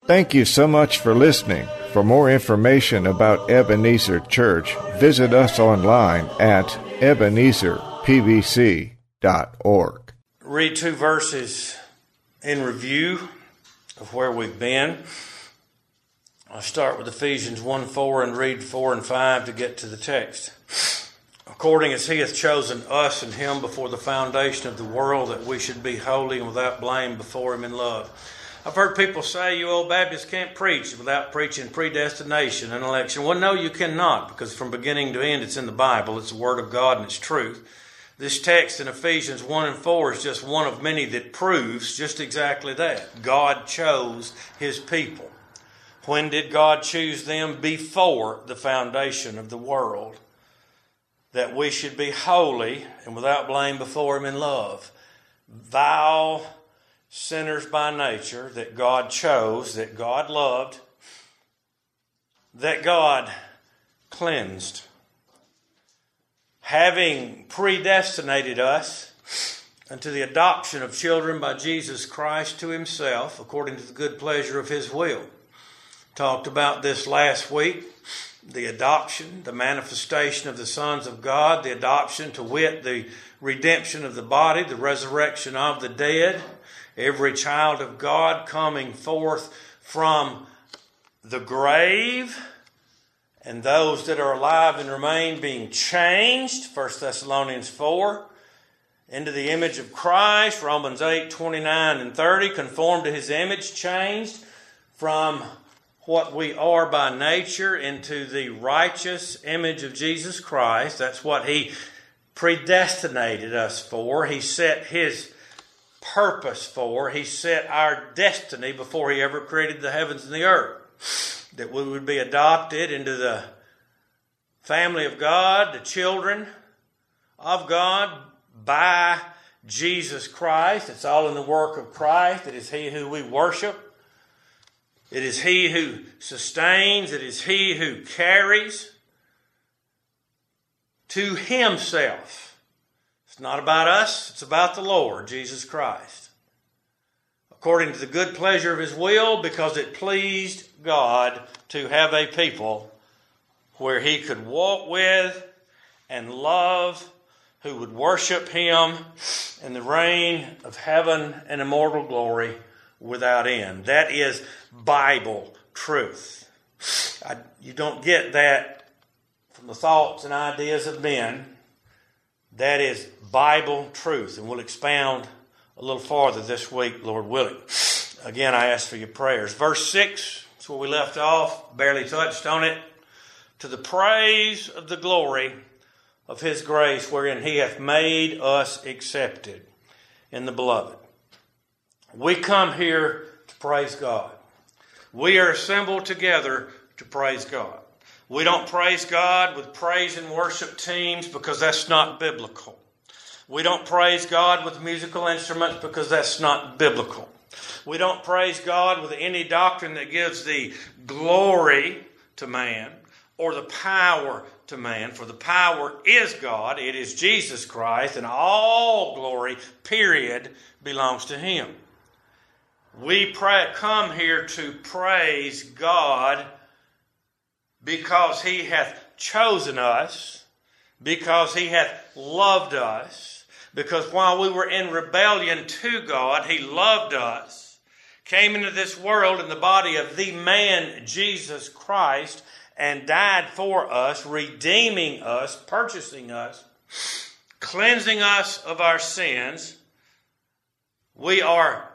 Thank you so much for listening. For more information about Ebenezer Church, visit us online at ebenezerpbc.org. Read 2 verses in review of where we've been. I'll start with Ephesians 1:4 and read 4 and 5 to get to the text. According as he hath chosen us in him before the foundation of the world, that we should be holy and without blame before him in love. I've heard people say you old Baptists can't preach without preaching predestination and election. Well, no, you cannot, because from beginning to end it's in the Bible. It's the Word of God and it's truth. This text in Ephesians 1 and 4 is just one of many that proves just exactly that. God chose his people. When did God choose them? Before the foundation of the world. That we should be holy and without blame before him in love. Vile sinners by nature that God chose, that God loved, that God cleansed. Having predestinated us unto the adoption of children by Jesus Christ to himself, according to the good pleasure of his will. Talked about this last week. The adoption, the manifestation of the sons of God, the adoption, to wit, the redemption of the body, the resurrection of the dead. Every child of God coming forth from the grave, and those that are alive and remain being changed, 1 Thessalonians 4, into the image of Christ, Romans 8, 29 and 30, conformed to his image, changed from what we are by nature into the righteous image of Jesus Christ. That's what he predestinated us for. He set his purpose for. He set our destiny before he ever created the heavens and the earth. That we would be adopted into the family of God, the children of God by Jesus Christ. It's all in the work of Christ. It is he who we worship. It is he who sustains. It is he who carries to himself. It's not about us. It's about the Lord, Jesus Christ. According to the good pleasure of his will, because it pleased God to have a people where he could walk with and love, who would worship him in the reign of heaven and immortal glory without end. That is Bible truth. You don't get that from the thoughts and ideas of men. That is Bible truth. And we'll expound a little farther this week, Lord willing. Again, I ask for your prayers. Verse 6, that's where we left off. Barely touched on it. To the praise of the glory of his grace, wherein he hath made us accepted in the beloved. We come here to praise God. We are assembled together to praise God. We don't praise God with praise and worship teams because that's not biblical. We don't praise God with musical instruments because that's not biblical. We don't praise God with any doctrine that gives the glory to man or the power to man. For the power is God. It is Jesus Christ, and all glory, period, belongs to him. We come here to praise God because he hath chosen us, because he hath loved us, because while we were in rebellion to God, he loved us, came into this world in the body of the man Jesus Christ, and died for us, redeeming us, purchasing us, cleansing us of our sins. We are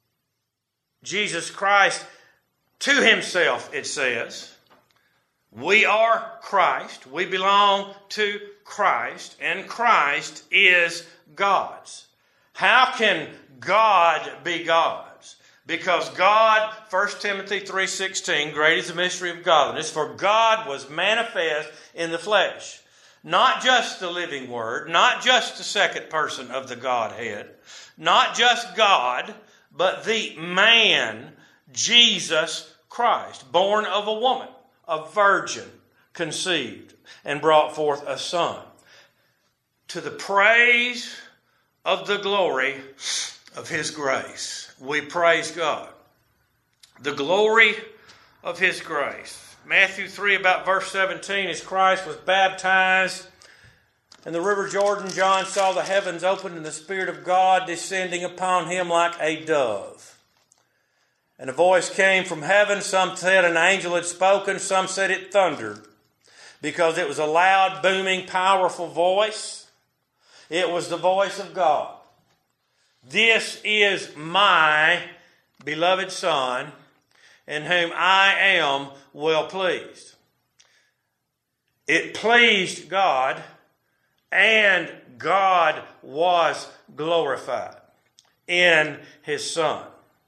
Jesus Christ to himself, it says. We are Christ. We belong to Christ, and Christ is God's. How can God be God's? Because God, 1 Timothy 3:16, great is the mystery of godliness, for God was manifest in the flesh. Not just the living Word, not just the second person of the Godhead, not just God, but the man, Jesus Christ, born of a woman, a virgin, conceived, and brought forth a son. To the praise of the glory of His grace, we praise God. the glory of His grace. Matthew 3, about verse 17, as Christ was baptized in the river Jordan, John saw the heavens opened and the Spirit of God descending upon him like a dove. And a voice came from heaven. Some said an angel had spoken. Some said it thundered, because it was a loud, booming, powerful voice. It was the voice of God. This is my beloved Son, in whom I am well pleased. It pleased God, and God was glorified in His Son.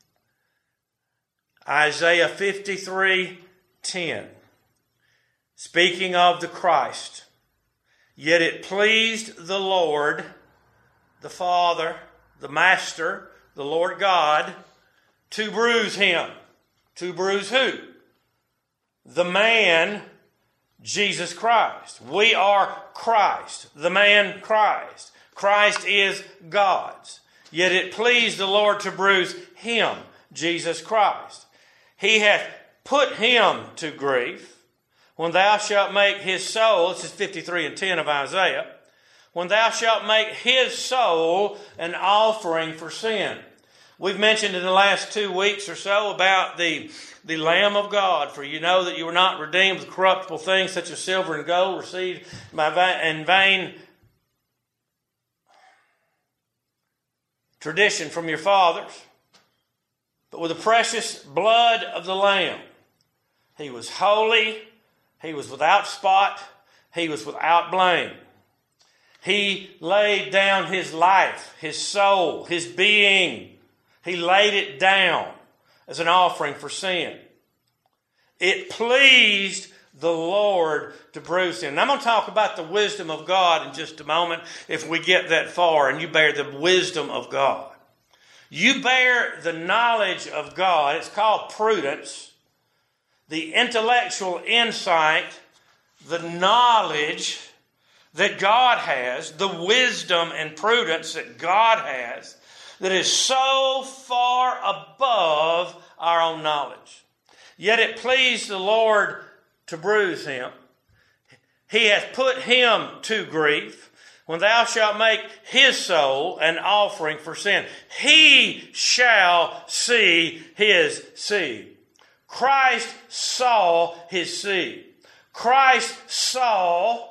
Isaiah 53:10, speaking of the Christ, yet it pleased the Lord, the Father, the Master, the Lord God, to bruise Him. To bruise who? The man, Jesus Christ. We are Christ, the man Christ. Christ is God's. Yet it pleased the Lord to bruise Him, Jesus Christ. He hath put Him to grief. When thou shalt make His soul, this is 53:10 of Isaiah, when thou shalt make His soul an offering for sin. We've mentioned in the last 2 weeks or so about the Lamb of God. For you know that you were not redeemed with corruptible things such as silver and gold received in vain tradition from your fathers, but with the precious blood of the Lamb. He was holy. He was without spot. He was without blame. He laid down His life, His soul, His being. He laid it down as an offering for sin. It pleased the Lord to bruise Him. And I'm going to talk about the wisdom of God in just a moment if we get that far and you bear the wisdom of God. You bear the knowledge of God. It's called prudence. The intellectual insight, the knowledge that God has, the wisdom and prudence that God has, that is so far above our own knowledge. Yet it pleased the Lord to bruise Him. He hath put Him to grief. When thou shalt make His soul an offering for sin, He shall see His seed. Christ saw His seed. Christ saw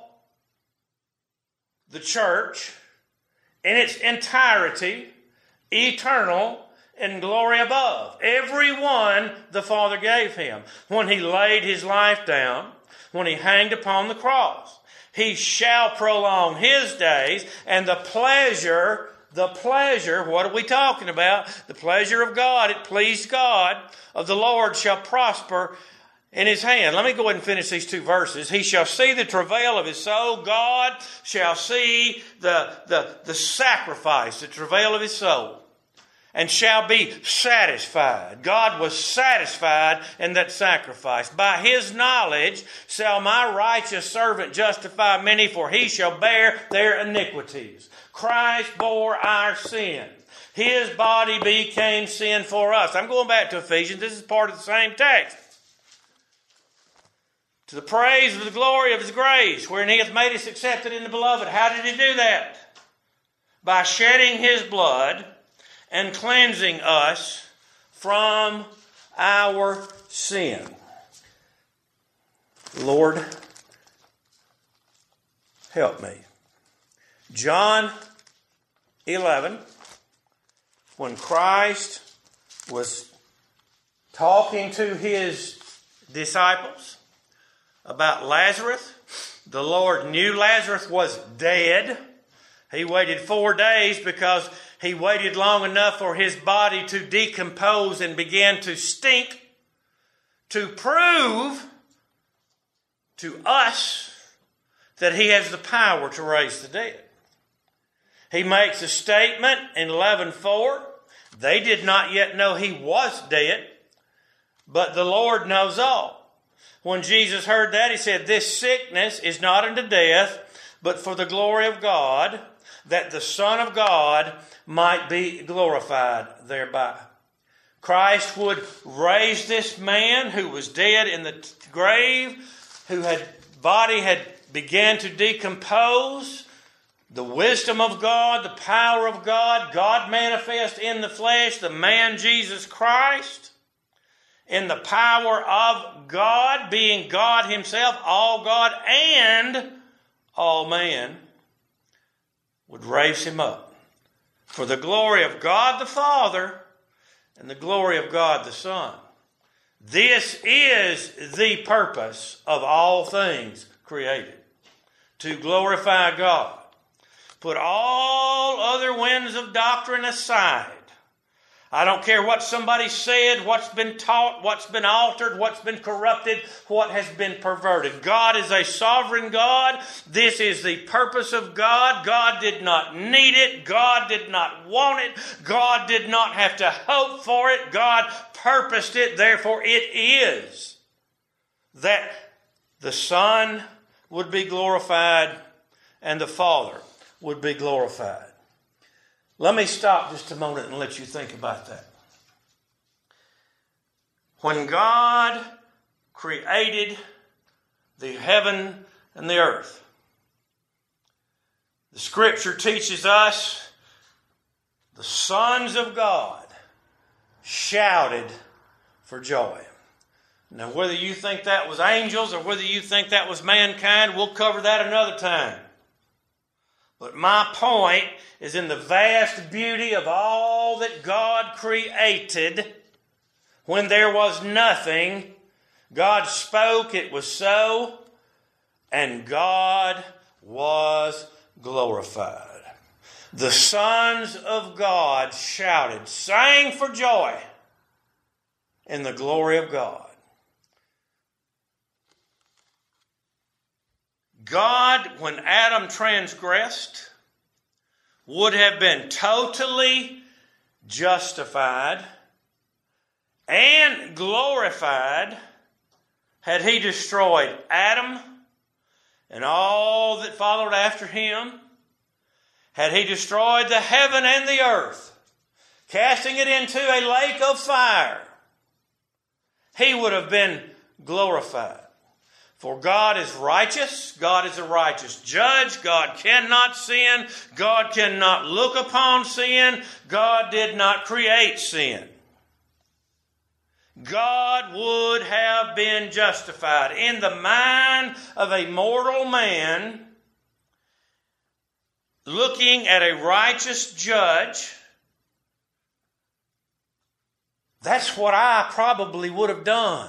the church in its entirety, eternal, in glory above. Everyone the Father gave Him. When He laid His life down, when He hanged upon the cross, He shall prolong His days, and the pleasure, what are we talking about? The pleasure of God, it pleased God, of the Lord shall prosper in His hand. Let me go ahead and finish these 2 verses. He shall see the travail of His soul. God shall see the sacrifice, the travail of His soul, and shall be satisfied. God was satisfied in that sacrifice. By His knowledge shall my righteous servant justify many, for he shall bear their iniquities. Christ bore our sin. His body became sin for us. I'm going back to Ephesians. This is part of the same text. To the praise of the glory of His grace, wherein He hath made us accepted in the Beloved. How did He do that? By shedding His blood and cleansing us from our sin. Lord, help me. John 11, when Christ was talking to His disciples about Lazarus, the Lord knew Lazarus was dead. He waited 4 days because He waited long enough for his body to decompose and begin to stink, to prove to us that He has the power to raise the dead. He makes a statement in 11:4. They did not yet know He was dead, but the Lord knows all. When Jesus heard that, He said, this sickness is not unto death, but for the glory of God, that the Son of God might be glorified thereby. Christ would raise this man who was dead in the grave, whose body had began to decompose. The wisdom of God, the power of God, God manifest in the flesh, the man Jesus Christ, in the power of God, being God himself, all God and all man, would raise him up for the glory of God the Father and the glory of God the Son. This is the purpose of all things created, to glorify God. Put all other winds of doctrine aside. I don't care what somebody said, what's been taught, what's been altered, what's been corrupted, what has been perverted. God is a sovereign God. This is the purpose of God. God did not need it. God did not want it. God did not have to hope for it. God purposed it. Therefore, it is that the Son would be glorified and the Father would be glorified. Let me stop just a moment and let you think about that. When God created the heaven and the earth, the Scripture teaches us the sons of God shouted for joy. Now, whether you think that was angels or whether you think that was mankind, we'll cover that another time. But my point is in the vast beauty of all that God created. When there was nothing, God spoke, it was so, and God was glorified. The sons of God shouted, sang for joy in the glory of God. God, when Adam transgressed, would have been totally justified and glorified had he destroyed Adam and all that followed after him, had he destroyed the heaven and the earth, casting it into a lake of fire. He would have been glorified. For God is righteous. God is a righteous judge. God cannot sin. God cannot look upon sin. God did not create sin. God would have been justified. In the mind of a mortal man, looking at a righteous judge, that's what I probably would have done.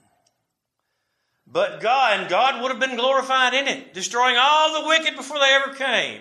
But God would have been glorified in it, destroying all the wicked before they ever came.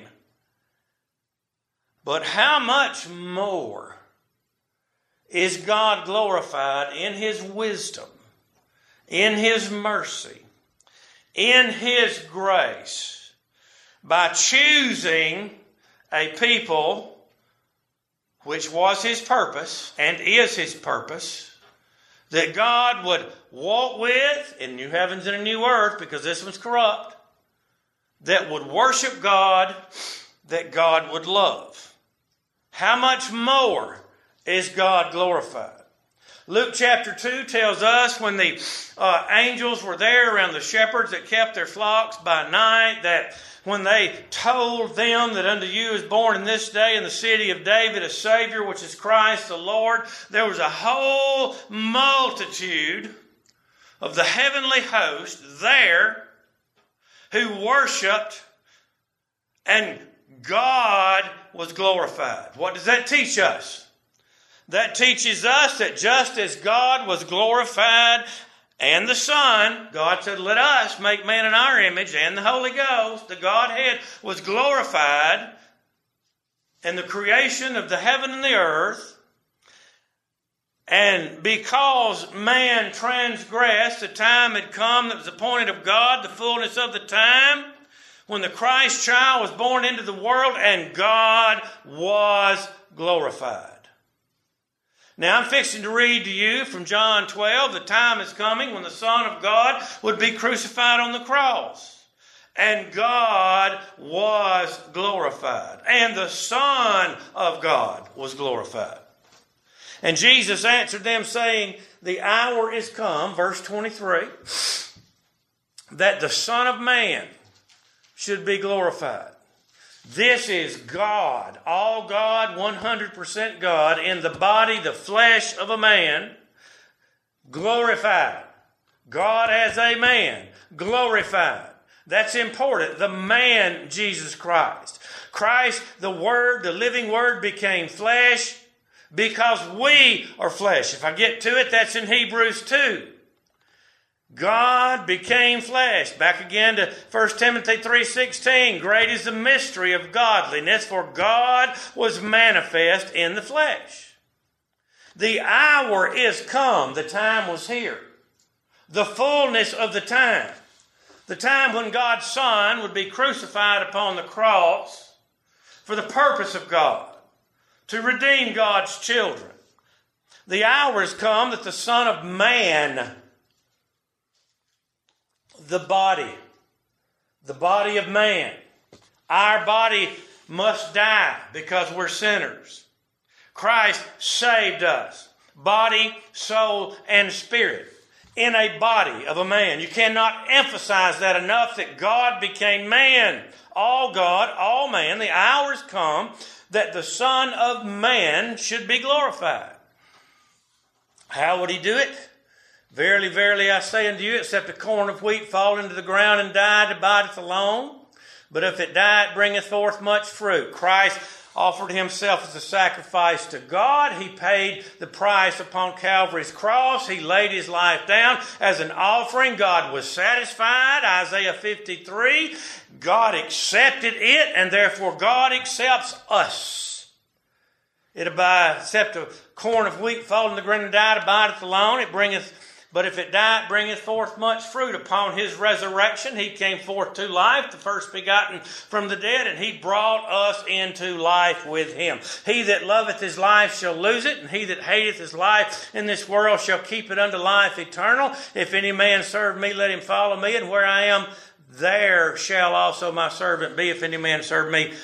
But how much more is God glorified in His wisdom, in His mercy, in His grace, by choosing a people, which was His purpose and is His purpose, that God would walk with in new heavens and a new earth, because this one's corrupt, that would worship God, that God would love. How much more is God glorified? Luke chapter 2 tells us when the angels were there around the shepherds that kept their flocks by night, that when they told them that unto you is born in this day in the city of David a Savior, which is Christ the Lord, there was a whole multitude of the heavenly host there who worshiped, and God was glorified. What does that teach us? That teaches us that just as God was glorified and the Son, God said, let us make man in our image, and the Holy Ghost, the Godhead, was glorified in the creation of the heaven and the earth. And because man transgressed, the time had come that was appointed of God, the fullness of the time, when the Christ child was born into the world, and God was glorified. Now I'm fixing to read to you from John 12, the time is coming when the Son of God would be crucified on the cross. And God was glorified. And the Son of God was glorified. And Jesus answered them, saying, the hour is come, verse 23, that the Son of Man should be glorified. This is God, all God, 100% God, in the body, the flesh of a man, glorified. God as a man, glorified. That's important. The man, Jesus Christ. Christ, the Word, the living Word, became flesh because we are flesh. If I get to it, that's in Hebrews 2. God became flesh. Back again to 1 Timothy 3:16. Great is the mystery of godliness, for God was manifest in the flesh. The hour is come. The time was here. The fullness of the time. The time when God's Son would be crucified upon the cross for the purpose of God, to redeem God's children. The hour has come that the Son of Man, the body of man, our body must die because we're sinners. Christ saved us, body, soul, and spirit, in a body of a man. You cannot emphasize that enough, that God became man. All God, all man. The hour has come that the Son of Man should be glorified. How would he do it? Verily, verily, I say unto you, except a corn of wheat fall into the ground and die, it abideth alone. But if it die, it bringeth forth much fruit. Christ offered himself as a sacrifice to God. He paid the price upon Calvary's cross. He laid his life down as an offering. God was satisfied. Isaiah 53. God accepted it, and therefore God accepts us. Except a corn of wheat fall in the ground and die, it abideth alone. But if it die, it bringeth forth much fruit. Upon his resurrection, he came forth to life, the first begotten from the dead, and he brought us into life with him. He that loveth his life shall lose it, and he that hateth his life in this world shall keep it unto life eternal. If any man serve me, let him follow me, and where I am, there shall also my servant be. If any man serve me,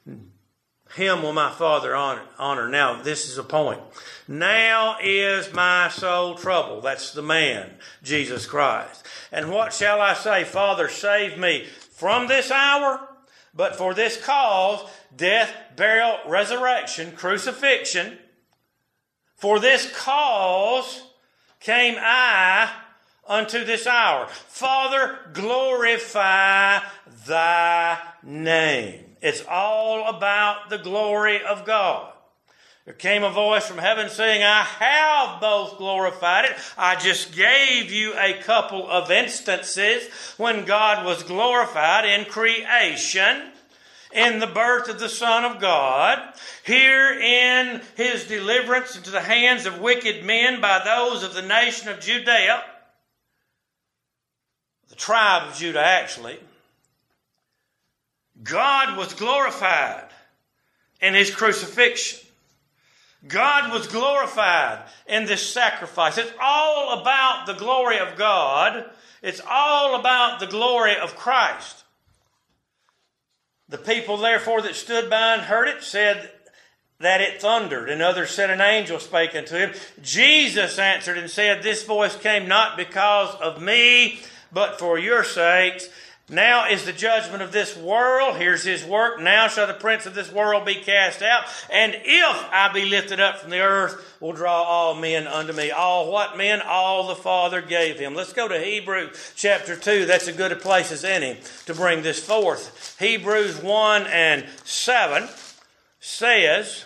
him will my Father honor. Now, this is a point. Now is my soul troubled. That's the man, Jesus Christ. And what shall I say? Father, save me from this hour. But for this cause, death, burial, resurrection, crucifixion, for this cause came I unto this hour. Father, glorify thy name. It's all about the glory of God. There came a voice from heaven saying, I have both glorified it. I just gave you a couple of instances when God was glorified in creation, in the birth of the Son of God, here in his deliverance into the hands of wicked men by those of the nation of Judea, the tribe of Judah actually. God was glorified in his crucifixion. God was glorified in this sacrifice. It's all about the glory of God. It's all about the glory of Christ. The people, therefore, that stood by and heard it said that it thundered, and others said an angel spake unto him. Jesus answered and said, this voice came not because of me, but for your sakes. Now is the judgment of this world. Here's his work. Now shall the prince of this world be cast out. And if I be lifted up from the earth, will draw all men unto me. All what men? All the Father gave him. Let's go to Hebrews chapter 2. That's as good a place as any to bring this forth. Hebrews 1 and 7 says,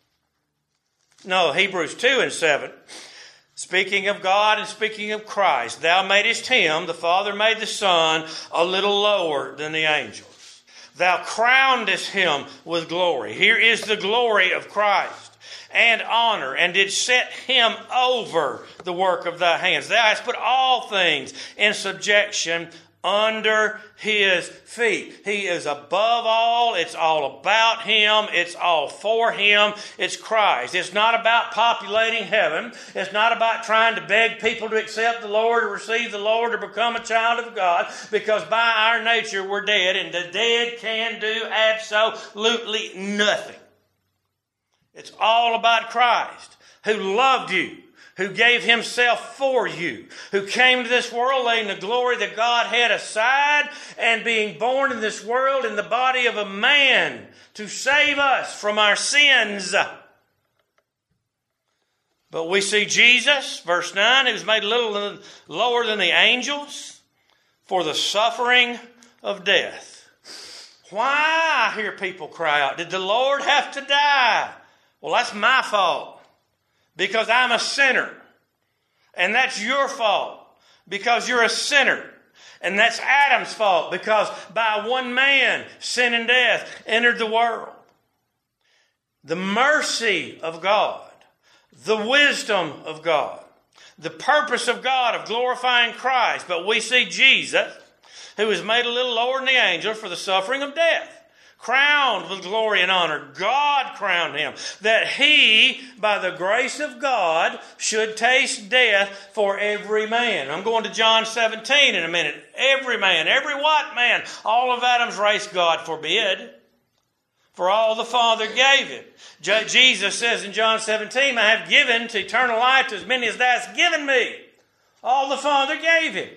Hebrews 2 and 7. Speaking of God and speaking of Christ, thou madest him, the Father made the Son, a little lower than the angels. Thou crownedest him with glory. Here is the glory of Christ and honor, and did set him over the work of thy hands. Thou hast put all things in subjection under his feet. He is above all. It's all about him. It's all for him. It's Christ. It's not about populating heaven. It's not about trying to beg people to accept the Lord or receive the Lord or become a child of God, because by our nature we're dead, and the dead can do absolutely nothing. It's all about Christ. who loved you, who gave himself for you, who came to this world laying the glory that God had aside and being born in this world in the body of a man to save us from our sins. But we see Jesus, verse 9, he was made a little lower than the angels for the suffering of death. Why, I hear people cry out, did the Lord have to die? Well, that's my fault because I'm a sinner. And that's your fault because you're a sinner. And that's Adam's fault because by one man, sin and death entered the world. The mercy of God, the wisdom of God, the purpose of God of glorifying Christ. But we see Jesus, who was made a little lower than the angel for the suffering of death, crowned with glory and honor. God crowned him, that he, by the grace of God, should taste death for every man. I'm going to John 17 in a minute. Every man, every what man? All of Adam's race, God forbid. For all the Father gave him. Jesus says in John 17, I have given to eternal life to as many as thou hast given me. All the Father gave him.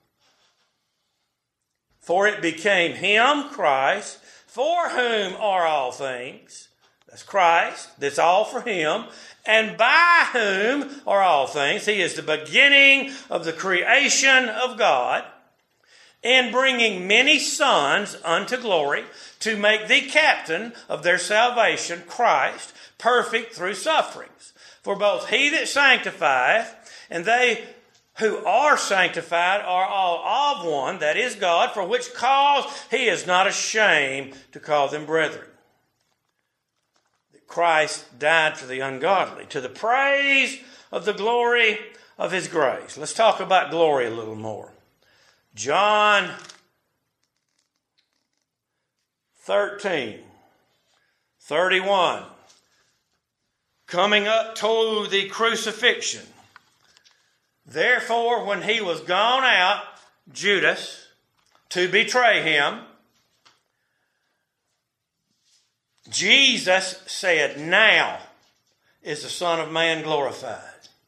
For it became him, Christ, for whom are all things. That's Christ. That's all for him. And by whom are all things. He is the beginning of the creation of God, in bringing many sons unto glory, to make thee captain of their salvation, Christ, perfect through sufferings. For both he that sanctifieth and they who are sanctified are all of one, that is God, for which cause he is not ashamed to call them brethren. That Christ died for the ungodly, to the praise of the glory of his grace. Let's talk about glory a little more. John 13:31. Coming up to the crucifixion. Therefore, when he was gone out, Judas, to betray him, Jesus said, now is the Son of Man glorified.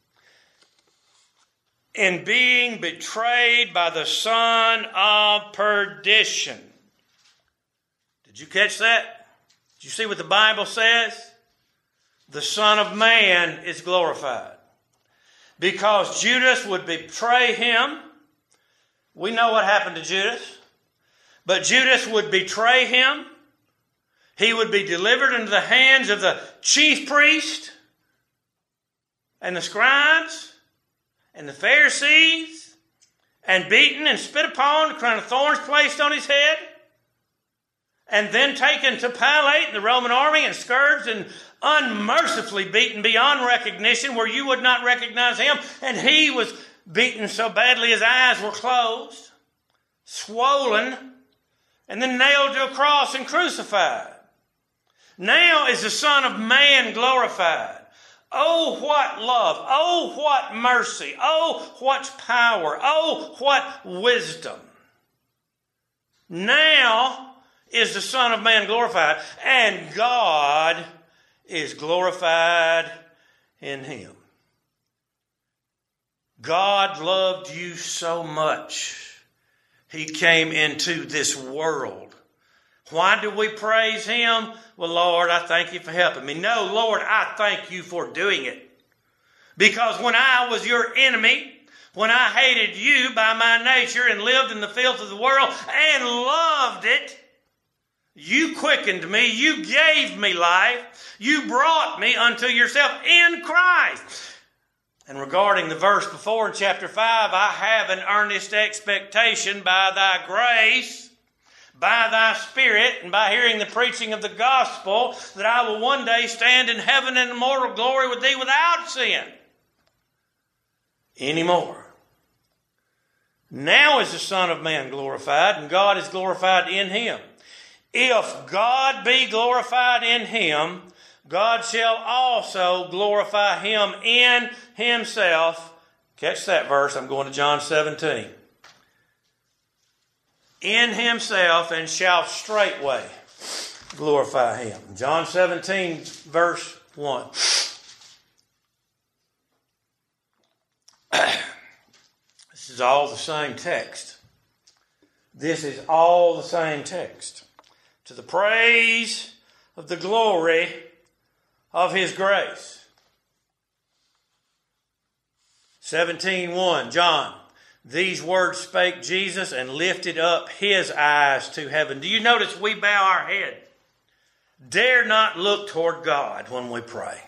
In being betrayed by the son of perdition. Did you catch that? Did you see what the Bible says? The Son of Man is glorified. Because Judas would betray him. We know what happened to Judas. But Judas would betray him. He would be delivered into the hands of the chief priest and the scribes and the Pharisees, and beaten and spit upon, a crown of thorns placed on his head, and then taken to Pilate and the Roman army and scourged and unmercifully beaten beyond recognition, where you would not recognize him. And he was beaten so badly his eyes were closed, swollen, and then nailed to a cross and crucified. Now is the Son of Man glorified. Oh, what love. Oh, what mercy. Oh, what power. Oh, what wisdom. Now is the Son of Man glorified, and God is glorified in him. God loved you so much, he came into this world. Why do we praise him? Well, Lord, I thank you for helping me. No, Lord, I thank you for doing it. Because when I was your enemy, when I hated you by my nature and lived in the filth of the world and loved it, you quickened me, you gave me life, you brought me unto yourself in Christ. And regarding the verse before in chapter 5, I have an earnest expectation by thy grace, by thy Spirit, and by hearing the preaching of the gospel, that I will one day stand in heaven in immortal glory with thee without sin anymore. Now is the Son of Man glorified, and God is glorified in him. If God be glorified in him, God shall also glorify him in himself. Catch that verse. I'm going to John 17. In himself, and shall straightway glorify him. John 17, verse 1. This is all the same text. This is all the same text. To the praise of the glory of His grace. 17:1, John. These words spake Jesus and lifted up His eyes to heaven. Do you notice we bow our head? Dare not look toward God when we pray.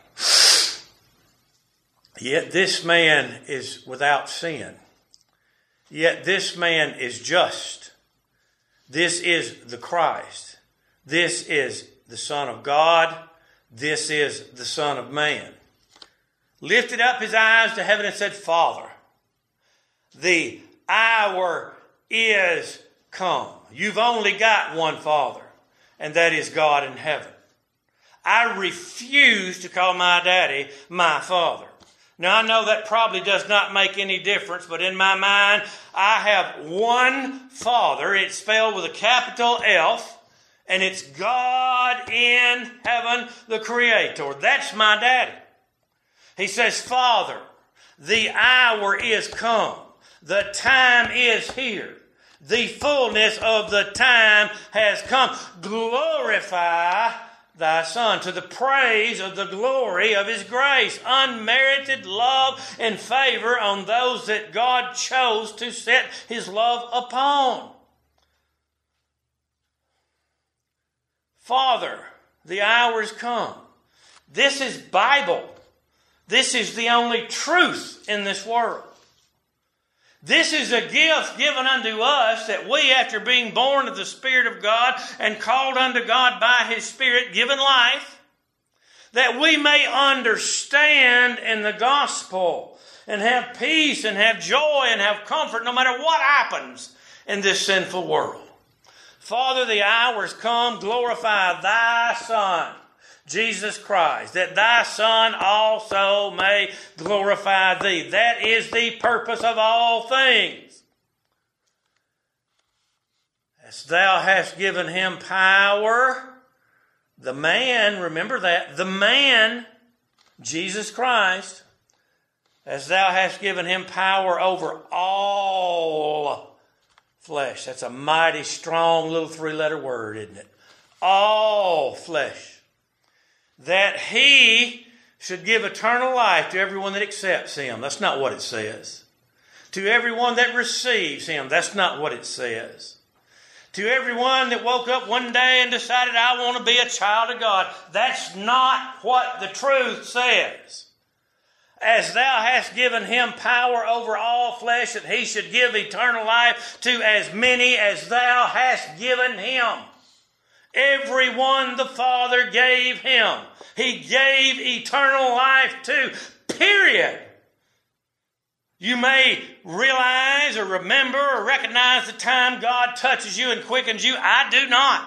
Yet this man is without sin. Yet this man is just. This is the Christ. This is the Son of God. This is the Son of Man. Lifted up his eyes to heaven and said, Father, the hour is come. You've only got one Father, and that is God in heaven. I refuse to call my daddy my Father. Now, I know that probably does not make any difference, but in my mind, I have one Father. It's spelled with a capital F, and it's God in heaven, the Creator. That's my daddy. He says, Father, the hour is come. The time is here. The fullness of the time has come. Glorify Thy Son, to the praise of the glory of His grace, unmerited love and favor on those that God chose to set His love upon. Father, the hour is come. This is Bible. This is the only truth in this world. This is a gift given unto us that we, after being born of the Spirit of God and called unto God by His Spirit, given life, that we may understand in the gospel and have peace and have joy and have comfort no matter what happens in this sinful world. Father, the hour has come. Glorify Thy Son, Jesus Christ, that Thy Son also may glorify Thee. That is the purpose of all things. As Thou hast given Him power, the man, remember that, the man, Jesus Christ, as Thou hast given Him power over all flesh. That's a mighty strong little three-letter word, isn't it? All flesh. That He should give eternal life to everyone that accepts Him. That's not what it says. To everyone that receives Him. That's not what it says. To everyone that woke up one day and decided, I want to be a child of God. That's not what the truth says. As Thou hast given Him power over all flesh, that He should give eternal life to as many as Thou hast given Him. Everyone the Father gave Him. He gave eternal life to, period. You may realize or remember or recognize the time God touches you and quickens you. I do not.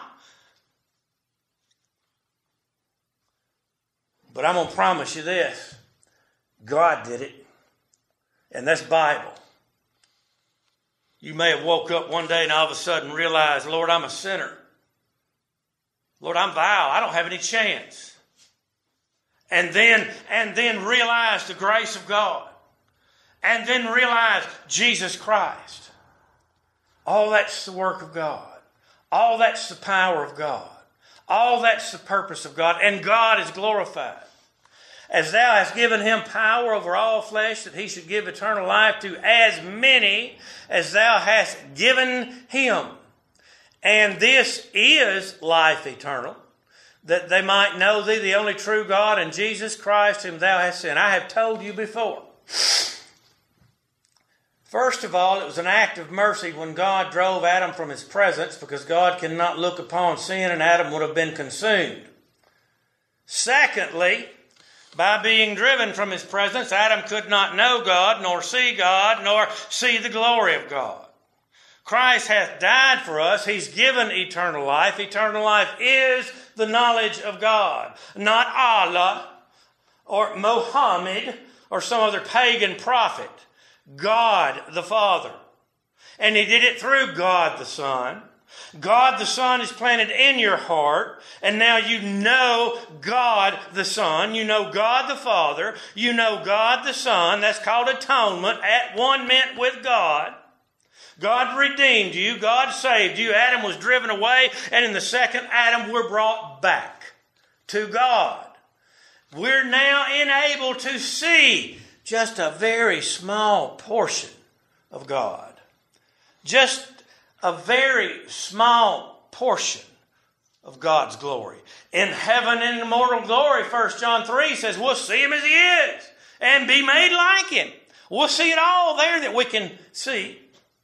But I'm going to promise you this. God did it. And that's Bible. You may have woke up one day and all of a sudden realized, Lord, I'm a sinner. Lord, I'm vile. I don't have any chance. And then realize the grace of God. And then realize Jesus Christ. All that's the work of God. All that's the power of God. All that's the purpose of God. And God is glorified. As Thou hast given Him power over all flesh, that He should give eternal life to as many as Thou hast given Him. And this is life eternal, that they might know Thee, the only true God, and Jesus Christ, whom Thou hast sent. I have told you before. First of all, it was an act of mercy when God drove Adam from His presence, because God cannot look upon sin and Adam would have been consumed. Secondly, by being driven from His presence, Adam could not know God, nor see the glory of God. Christ hath died for us. He's given eternal life. Eternal life is the knowledge of God. Not Allah or Muhammad or some other pagan prophet. God the Father. And He did it through God the Son. God the Son is planted in your heart, and now you know God the Son, you know God the Father, you know God the Son. That's called atonement, at one meant with God. God redeemed you, God saved you. Adam was driven away, and in the second Adam we're brought back to God. We're now enabled to see just a very small portion of God. Just a very small portion of God's glory. In heaven and immortal glory, 1 John 3 says we'll see Him as He is and be made like Him. We'll see it all there that we can see.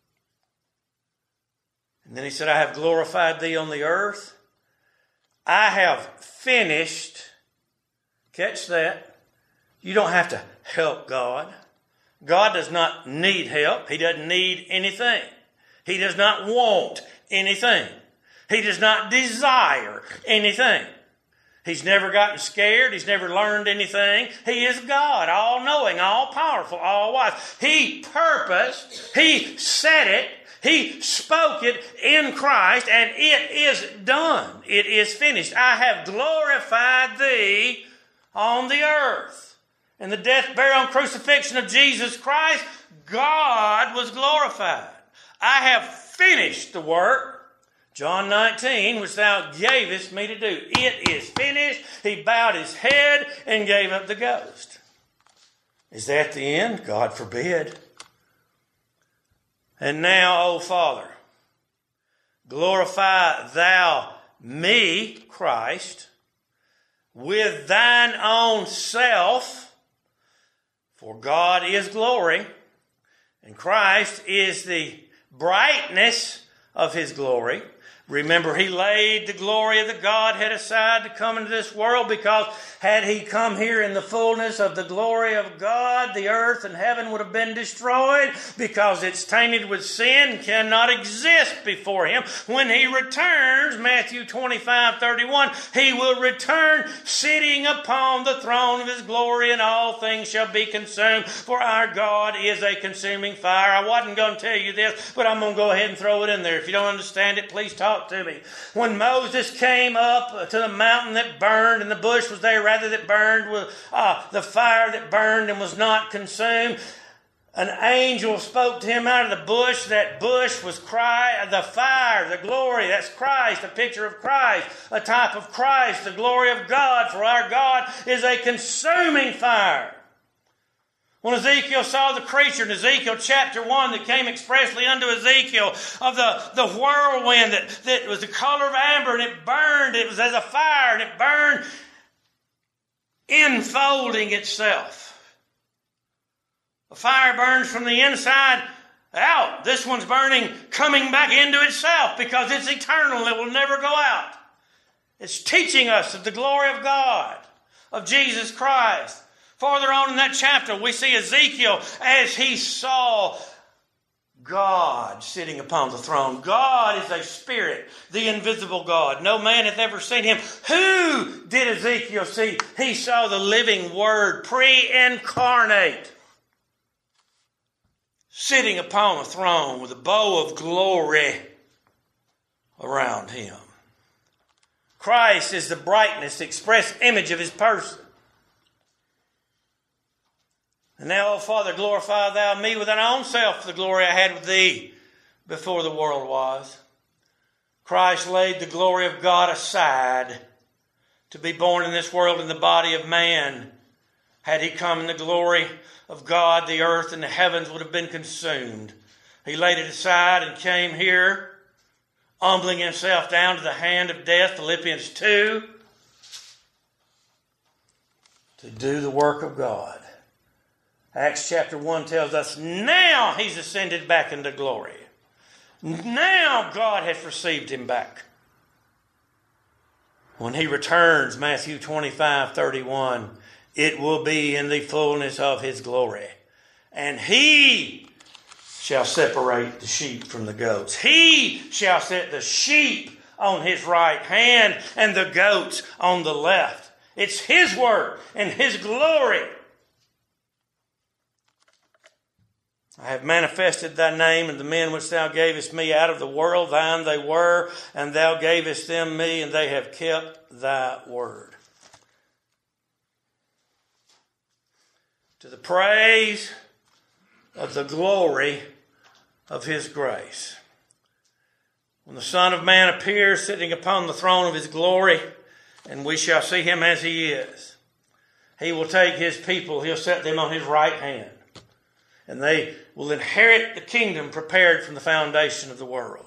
And then He said, I have glorified Thee on the earth. I have finished. Catch that. You don't have to help God. God does not need help. He doesn't need anything. He does not want anything. He does not desire anything. He's never gotten scared. He's never learned anything. He is God, all-knowing, all-powerful, all-wise. He purposed, He said it, He spoke it in Christ, and it is done. It is finished. I have glorified Thee on the earth. In the death, burial, and crucifixion of Jesus Christ, God was glorified. I have finished the work, John 19, which Thou gavest me to do. It is finished. He bowed His head and gave up the ghost. Is that the end? God forbid. And now, O Father, glorify Thou me, Christ, with Thine own self, for God is glory, and Christ is the brightness of His glory. Remember, He laid the glory of the Godhead aside to come into this world, because had He come here in the fullness of the glory of God, the earth and heaven would have been destroyed, because it's tainted with sin, cannot exist before Him. When He returns, Matthew 25:31, He will return sitting upon the throne of His glory, and all things shall be consumed, for our God is a consuming fire. I wasn't going to tell you this, but I'm going to go ahead and throw it in there. If you don't understand it, please talk to me. When Moses came up to the mountain that burned, and the bush was there rather that burned, with the fire that burned and was not consumed, an angel spoke to him out of the bush. That bush was the fire, the glory. That's Christ, a picture of Christ, a type of Christ, the glory of God. For our God is a consuming fire. When Ezekiel saw the creature in Ezekiel chapter 1 that came expressly unto Ezekiel of the whirlwind that was the color of amber, and it burned, it was as a fire, and it burned, enfolding itself. The fire burns from the inside out. This one's burning, coming back into itself, because it's eternal. It will never go out. It's teaching us of the glory of God, of Jesus Christ. Farther on in that chapter, we see Ezekiel as he saw God sitting upon the throne. God is a spirit, the invisible God. No man hath ever seen Him. Who did Ezekiel see? He saw the living Word, pre-incarnate, sitting upon a throne with a bow of glory around Him. Christ is the brightness, the express image of His person. And now, O Father, glorify Thou me with Thine own self for the glory I had with Thee before the world was. Christ laid the glory of God aside to be born in this world in the body of man. Had He come in the glory of God, the earth and the heavens would have been consumed. He laid it aside and came here, humbling Himself down to the hand of death, Philippians 2, to do the work of God. Acts chapter 1 tells us now He's ascended back into glory. Now God has received Him back. When He returns, Matthew 25:31, it will be in the fullness of His glory. And He shall separate the sheep from the goats. He shall set the sheep on His right hand and the goats on the left. It's His work and His glory. I have manifested thy name, and the men which thou gavest me out of the world, thine they were, and thou gavest them me, and they have kept thy word. To the praise of the glory of his grace. When the Son of Man appears sitting upon the throne of his glory, and we shall see him as he is, he will take his people, he'll set them on his right hand, and they will inherit the kingdom prepared from the foundation of the world.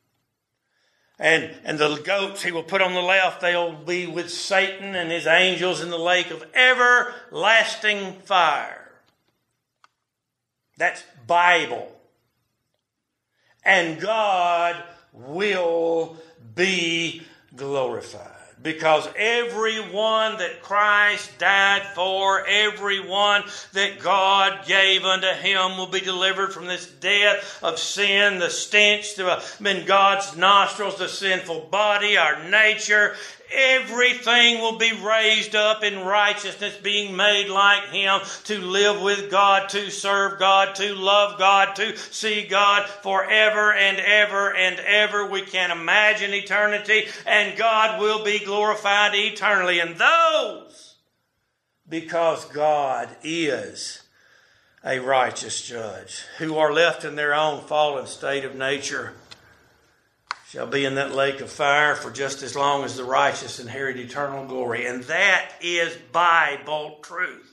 And the goats he will put on the left, they'll be with Satan and his angels in the lake of everlasting fire. That's Bible. And God will be glorified. Because everyone that Christ died for, everyone that God gave unto him will be delivered from this death of sin, the stench in God's nostrils, the sinful body, our nature. Everything will be raised up in righteousness, being made like him, to live with God, to serve God, to love God, to see God forever and ever and ever. We can't imagine eternity, and God will be glorified eternally. And those, because God is a righteous judge, who are left in their own fallen state of nature, shall be in that lake of fire for just as long as the righteous inherit eternal glory. And that is Bible truth.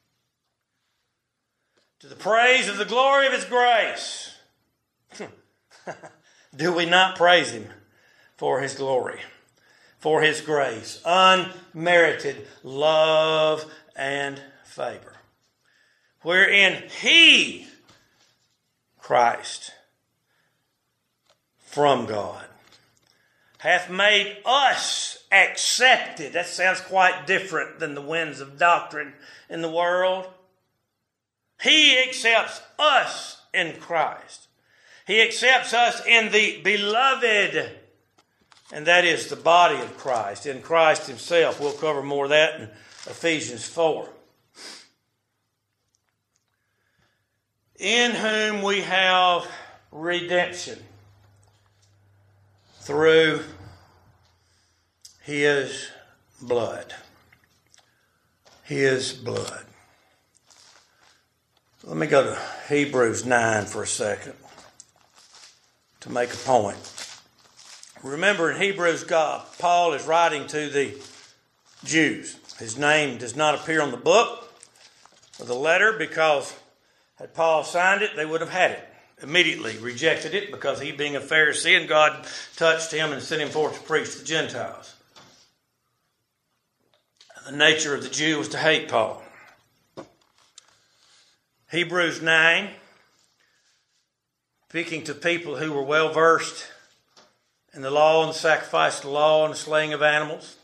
To the praise of the glory of his grace. Do we not praise him for his glory, for his grace, unmerited love and favor, wherein he, Christ, from God, hath made us accepted. That sounds quite different than the winds of doctrine in the world. He accepts us in Christ. He accepts us in the beloved, and that is the body of Christ, in Christ himself. We'll cover more of that in Ephesians 4. In whom we have redemption through his blood. His blood. Let me go to Hebrews 9 for a second to make a point. Remember, in Hebrews, Paul is writing to the Jews. His name does not appear on the book or the letter because had Paul signed it, they would have had it. Immediately rejected it because he being a Pharisee, and God touched him and sent him forth to preach to the Gentiles. The nature of the Jew was to hate Paul. Hebrews 9, speaking to people who were well versed in the law and the sacrifice of the law and the slaying of animals.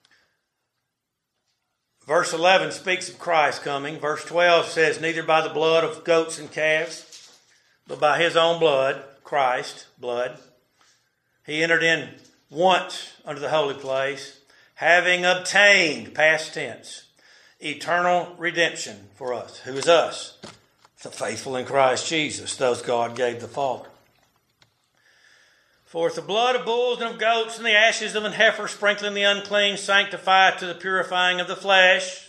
Verse 11 speaks of Christ coming. Verse 12 says, neither by the blood of goats and calves, but by his own blood, Christ's blood, he entered in once unto the holy place, having obtained, past tense, eternal redemption for us. Who is us? The faithful in Christ Jesus, those God gave the Father. For if the blood of bulls and of goats and the ashes of an heifer sprinkling the unclean sanctify to the purifying of the flesh.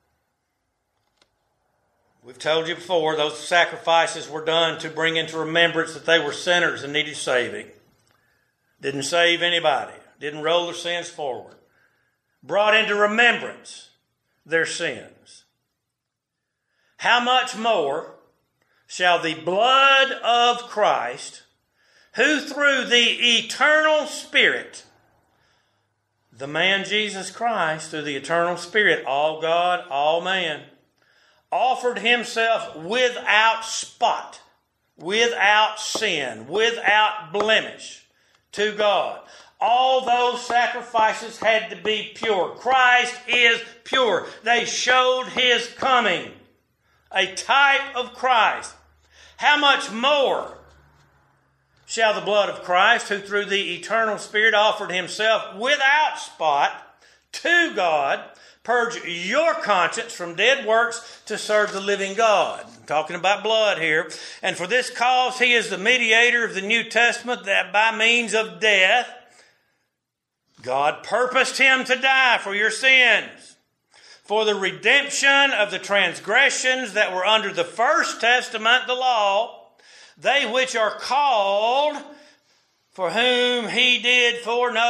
We've told you before, those sacrifices were done to bring into remembrance that they were sinners and needed saving. Didn't save anybody. Didn't roll their sins forward. Brought into remembrance their sins. How much more shall the blood of Christ, who through the eternal Spirit, the man Jesus Christ, through the eternal Spirit, all God, all man, offered himself without spot, without sin, without blemish to God. All those sacrifices had to be pure. Christ is pure. They showed his coming, a type of Christ. How much more shall the blood of Christ, who through the eternal Spirit offered himself without spot to God, purge your conscience from dead works to serve the living God. I'm talking about blood here. And for this cause he is the mediator of the New Testament, that by means of death God purposed him to die for your sins, for the redemption of the transgressions that were under the first testament, the law, they which are called, for whom he did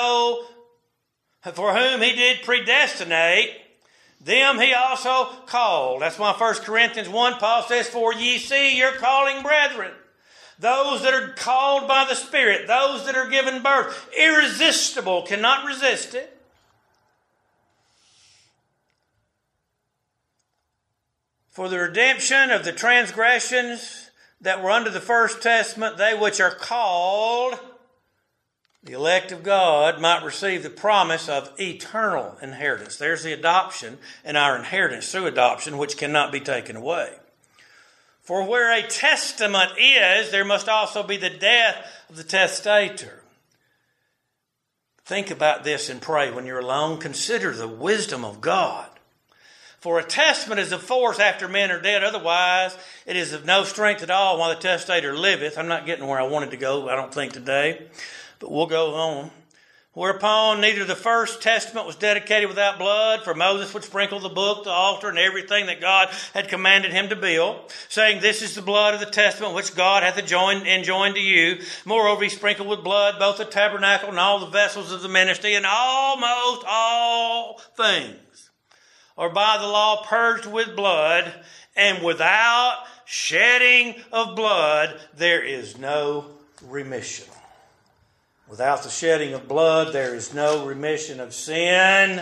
predestinate, them he also called. That's why 1 Corinthians 1, Paul says, for ye see your calling, brethren. Those that are called by the Spirit, those that are given birth, irresistible, cannot resist it. For the redemption of the transgressions that were under the first testament, they which are called, the elect of God, might receive the promise of eternal inheritance. There's the adoption and our inheritance through adoption, which cannot be taken away. For where a testament is, there must also be the death of the testator. Think about this and pray when you're alone. Consider the wisdom of God. For a testament is of force after men are dead. Otherwise, it is of no strength at all while the testator liveth. I'm not getting where I wanted to go, I don't think, today. But we'll go on. Whereupon neither the first testament was dedicated without blood, for Moses would sprinkle the book, the altar, and everything that God had commanded him to build, saying, this is the blood of the testament which God hath enjoined to you. Moreover, he sprinkled with blood both the tabernacle and all the vessels of the ministry, and almost all things are by the law purged with blood, and without shedding of blood there is no remission. Without the shedding of blood, there is no remission of sin,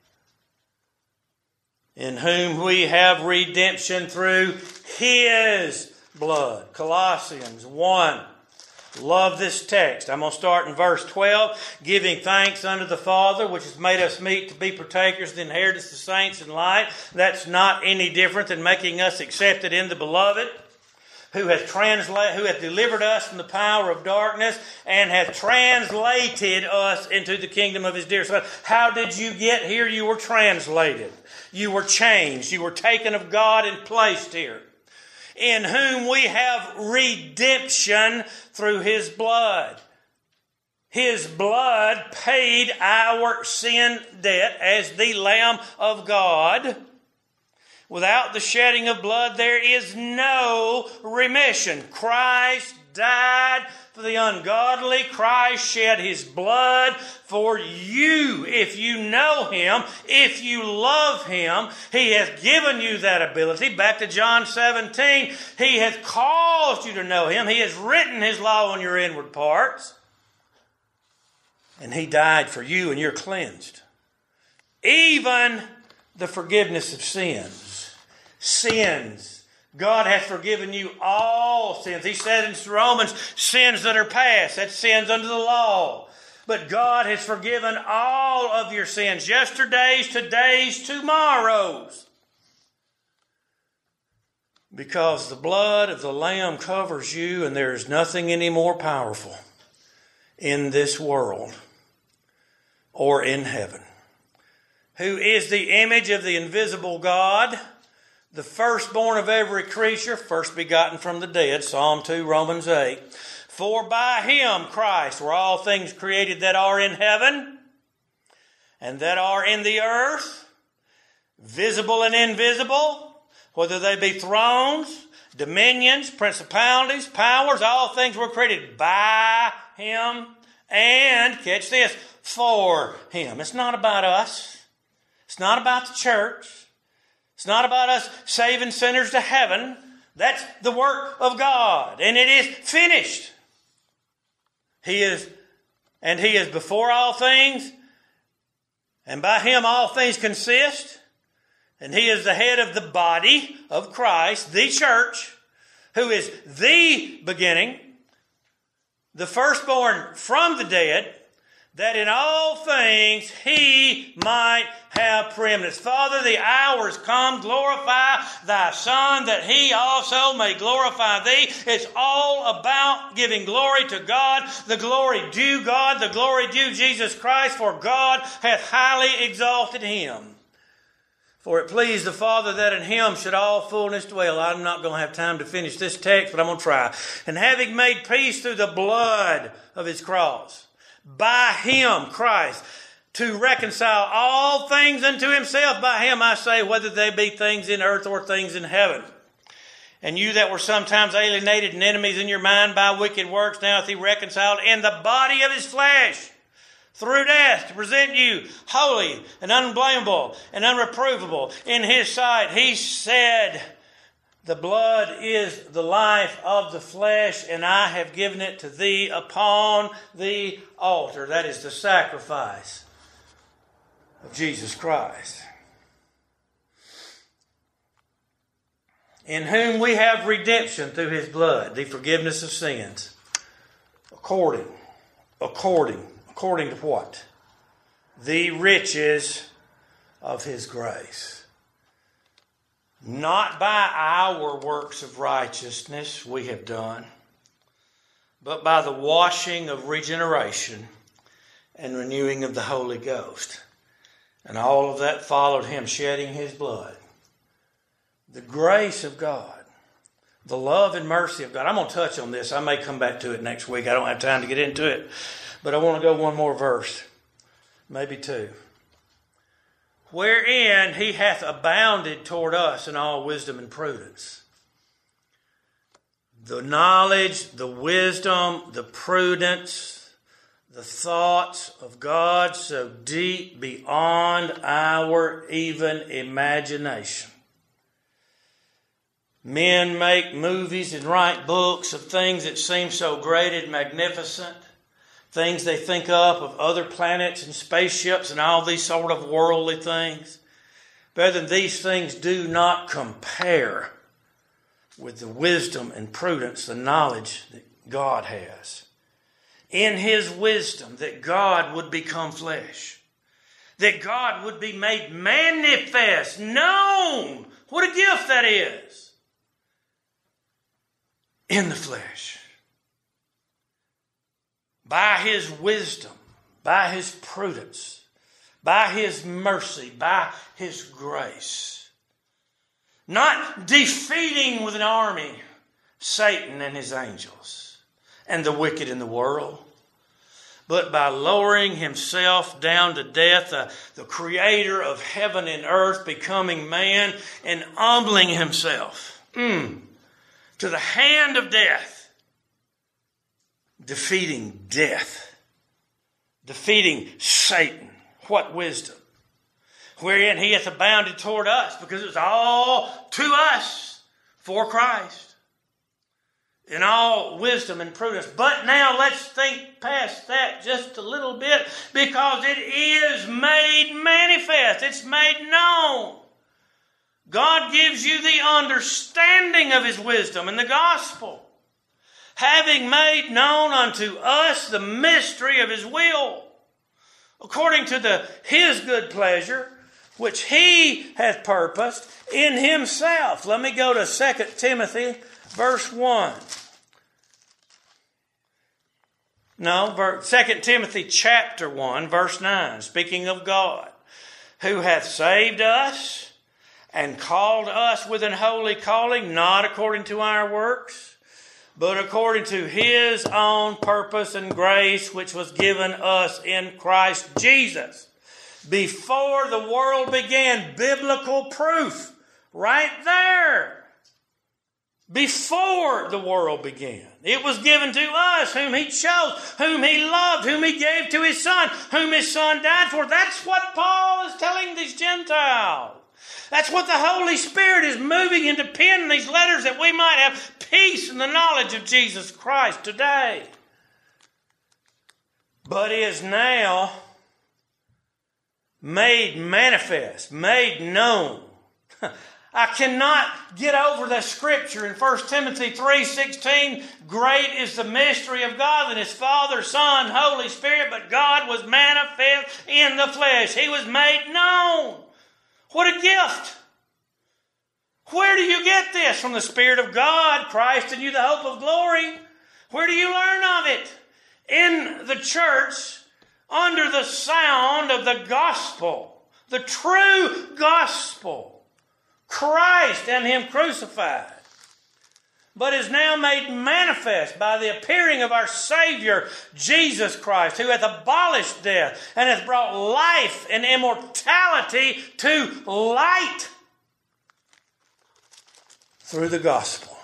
in whom we have redemption through his blood. Colossians 1. Love this text. I'm going to start in verse 12. Giving thanks unto the Father, which has made us meet to be partakers of the inheritance of the saints in light. That's not any different than making us accepted in the beloved, who hath delivered us from the power of darkness and hath translated us into the kingdom of his dear Son. How did you get here? You were translated. You were changed. You were taken of God and placed here. In whom we have redemption through his blood. His blood paid our sin debt as the Lamb of God. Without the shedding of blood, there is no remission. Christ died for the ungodly. Christ shed his blood for you. If you know him, if you love him, he has given you that ability. Back to John 17, he has caused you to know him. He has written his law on your inward parts. And he died for you, and you're cleansed. Even the forgiveness of sins. Sins. God hath forgiven you all sins. He said in Romans, sins that are past. That's sins under the law. But God has forgiven all of your sins. Yesterday's, today's, tomorrow's. Because the blood of the Lamb covers you, and there is nothing any more powerful in this world or in heaven. Who is the image of the invisible God, the firstborn of every creature, first begotten from the dead, Psalm 2, Romans 8. For by him, Christ, were all things created that are in heaven and that are in the earth, visible and invisible, whether they be thrones, dominions, principalities, powers, all things were created by him and, catch this, for him. It's not about us. It's not about the church. It's not about us saving sinners to heaven. That's the work of God. And it is finished. He is before all things. And by him all things consist. And he is the head of the body of Christ, the church, who is the beginning, the firstborn from the dead, that in all things he might have preeminence. Father, the hour is come. Glorify thy Son, that he also may glorify thee. It's all about giving glory to God, the glory due God, the glory due Jesus Christ, for God hath highly exalted him For it pleased the Father that in him should all fullness dwell. I'm not going to have time to finish this text, but I'm going to try. And having made peace through the blood of his cross, by him, Christ, to reconcile all things unto himself. By him, I say, whether they be things in earth or things in heaven. And you that were sometimes alienated and enemies in your mind by wicked works, now hath he reconciled in the body of his flesh, through death, to present you holy and unblameable and unreprovable in his sight. He said, the blood is the life of the flesh, and I have given it to thee upon the altar. That is the sacrifice of Jesus Christ. In whom we have redemption through his blood, the forgiveness of sins. According to what? The riches of his grace. Not by our works of righteousness we have done, but by the washing of regeneration and renewing of the Holy Ghost. And all of that followed him shedding his blood. The grace of God, the love and mercy of God. I'm going to touch on this. I may come back to it next week. I don't have time to get into it. But I want to go one more verse, maybe two. Wherein he hath abounded toward us in all wisdom and prudence. The knowledge, the wisdom, the prudence, the thoughts of God so deep beyond our even imagination. Men make movies and write books of things that seem so great and magnificent. Things they think up of other planets and spaceships and all these sort of worldly things. Brethren, these things do not compare with the wisdom and prudence, the knowledge that God has. In his wisdom, that God would become flesh. That God would be made manifest, known. What a gift that is. In the flesh. By his wisdom, by his prudence, by his mercy, by his grace. Not defeating with an army Satan and his angels and the wicked in the world, but by lowering himself down to death, the creator of heaven and earth becoming man and humbling himself to the hand of death. Defeating death. Defeating Satan. What wisdom. Wherein he hath abounded toward us, because it was all to us for Christ. In all wisdom and prudence. But now let's think past that just a little bit, because it is made manifest. It's made known. God gives you the understanding of his wisdom in the gospel. Having made known unto us the mystery of his will, according to his good pleasure, which he hath purposed in himself. Let me go to 2 Timothy verse 1. No, 2 Timothy chapter 1, verse 9, speaking of God, who hath saved us and called us with an holy calling, not according to our works, but according to his own purpose and grace, which was given us in Christ Jesus. Before the world began, biblical proof, right there. Before the world began. It was given to us, whom he chose, whom he loved, whom he gave to his Son, whom his Son died for. That's what Paul is telling these Gentiles. That's what the Holy Spirit is moving into pen these letters, that we might have peace in the knowledge of Jesus Christ today. But is now made manifest, made known. I cannot get over the scripture in 1 Timothy 3:16. Great is the mystery of godliness, Father, Son, Holy Spirit, but God was manifest in the flesh. He was made known. What a gift. Where do you get this? From the Spirit of God, Christ in you, the hope of glory. Where do you learn of it? In the church, under the sound of the gospel the true gospel, Christ and Him crucified, but is now made manifest by the appearing of our Savior, Jesus Christ, who hath abolished death and hath brought life and immortality to light through the gospel.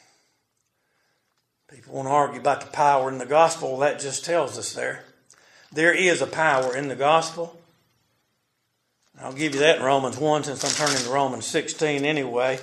People want to argue about the power in the gospel. That just tells us there. There is a power in the gospel. I'll give you that in Romans 1 since I'm turning to Romans 16 anyway.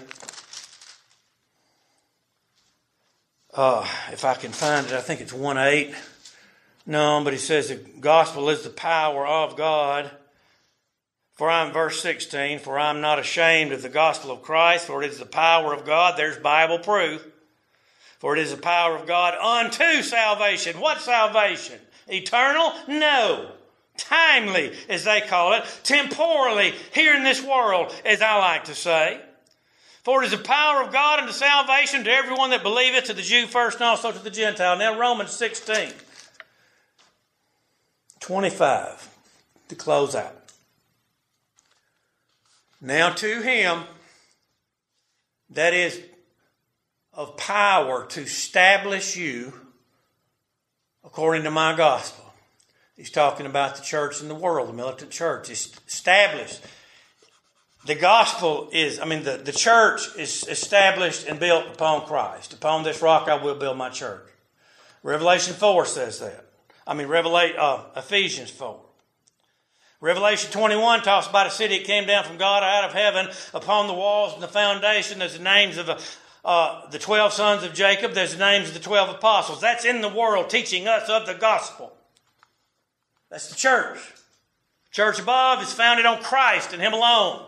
If I can find it, I think it's 1:8. No, but he says the gospel is the power of God. For I'm, verse 16, for I'm not ashamed of the gospel of Christ, for it is the power of God. There's Bible proof. For it is the power of God unto salvation. What salvation? Eternal? No. Timely, as they call it. Temporally, here in this world, as I like to say. For it is the power of God unto salvation to everyone that believeth, to the Jew first and also to the Gentile. Now Romans 16, 25, to close out. Now to Him that is of power to establish you according to my gospel. He's talking about the church in the world, the militant church. It's established. The gospel is, the church is established and built upon Christ. Upon this rock I will build my church. Revelation 4 says that. Ephesians 4. Revelation 21 talks about a city that came down from God out of heaven. Upon the walls and the foundation, there's the names of the 12 sons of Jacob. There's the names of the 12 apostles. That's in the world teaching us of the gospel. That's the church. Church above is founded on Christ and Him alone.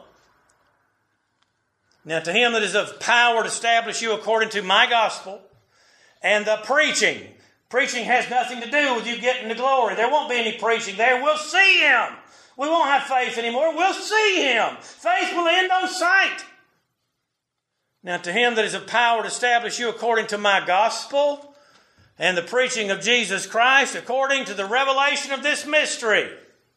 Now to Him that is of power to establish you according to my gospel and the preaching. Preaching has nothing to do with you getting to glory. There won't be any preaching there. We'll see Him. We won't have faith anymore. We'll see Him. Faith will end on sight. Now to Him that is of power to establish you according to my gospel and the preaching of Jesus Christ according to the revelation of this mystery,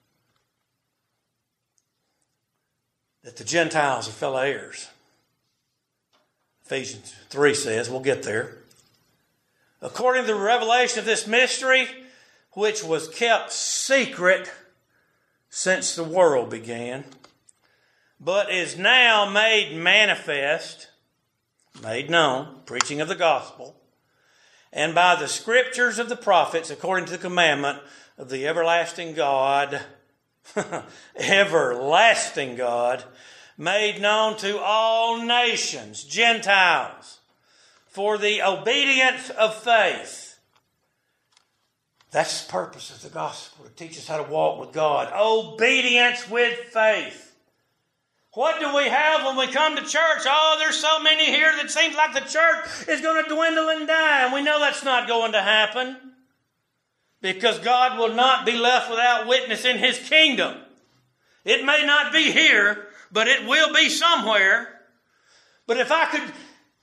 that the Gentiles are fellow heirs. Ephesians 3 says, we'll get there. According to the revelation of this mystery, which was kept secret since the world began, but is now made manifest, made known, preaching of the gospel, and by the scriptures of the prophets, according to the commandment of the everlasting God, everlasting God, made known to all nations, Gentiles, for the obedience of faith. That's the purpose of the gospel, to teach us how to walk with God. Obedience with faith. What do we have when we come to church? Oh, there's so many here that seems like the church is going to dwindle and die. And we know that's not going to happen, because God will not be left without witness in His kingdom. It may not be here, but it will be somewhere. But if I could,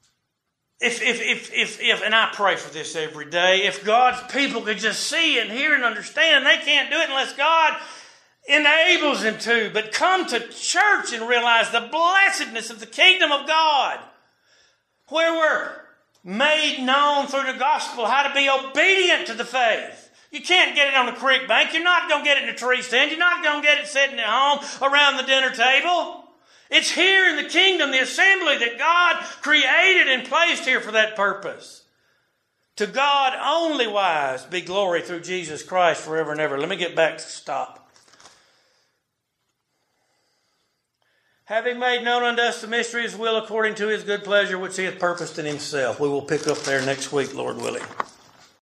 and I pray for this every day, if God's people could just see and hear and understand, they can't do it unless God enables them to. But come to church and realize the blessedness of the kingdom of God, where we're made known through the gospel how to be obedient to the faith. You can't get it on the creek bank. You're not going to get it in a tree stand. You're not going to get it sitting at home around the dinner table. It's here in the kingdom, the assembly that God created and placed here for that purpose. To God only wise be glory through Jesus Christ forever and ever. Let me get back to stop. Having made known unto us the mystery of His will according to His good pleasure, which He hath purposed in Himself. We will pick up there next week, Lord willing.